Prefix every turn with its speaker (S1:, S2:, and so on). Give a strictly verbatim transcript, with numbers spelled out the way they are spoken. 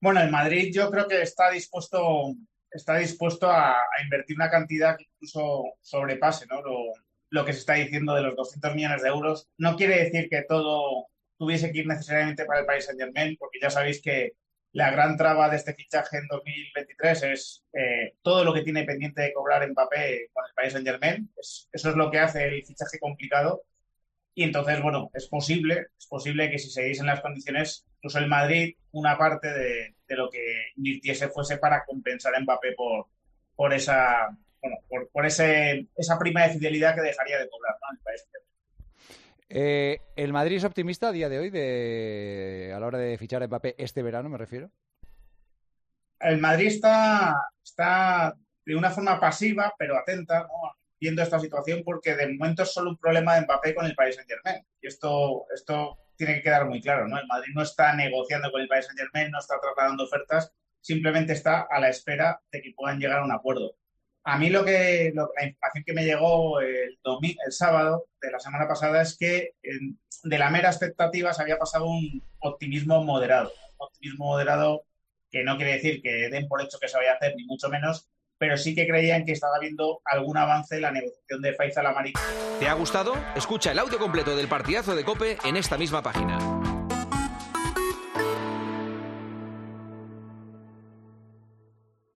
S1: Bueno, el Madrid yo creo que está dispuesto, está dispuesto a, a invertir una cantidad que incluso sobrepase, ¿no? Lo, lo que se está diciendo de los doscientos millones de euros. No quiere decir que todo tuviese que ir necesariamente para el Paris Saint-Germain, porque ya sabéis que la gran traba de este fichaje en dos mil veintitrés es eh, todo lo que tiene pendiente de cobrar Mbappé con el Paris Saint-Germain. Es- eso es lo que hace el fichaje complicado. Y entonces, bueno, es posible, es posible que si seguís en las condiciones, incluso el Madrid, una parte de, de lo que invirtiese fuese para compensar a Mbappé por, por esa, bueno, por, por ese, esa prima de fidelidad que dejaría de cobrar, ¿no? Me parece.
S2: Eh, ¿El Madrid es optimista a día de hoy de, a la hora de fichar a Mbappé este verano, me refiero?
S1: El Madrid está, está de una forma pasiva, pero atenta, ¿no? Viendo esta situación, porque de momento es solo un problema de Mbappé con el Paris Saint-Germain. Y esto, esto tiene que quedar muy claro, ¿no? El Madrid no está negociando con el Paris Saint-Germain, no está trasladando ofertas, simplemente está a la espera de que puedan llegar a un acuerdo. A mí lo que, lo- la información que me llegó el, domi- el sábado de la semana pasada es que en- de la mera expectativa se había pasado un optimismo moderado. Un optimismo moderado que no quiere decir que den por hecho que se vaya a hacer, ni mucho menos, pero sí que creían que estaba habiendo algún avance en la negociación de Faisal Amari.
S3: ¿Te ha gustado? Escucha el audio completo del partidazo de COPE en esta misma página.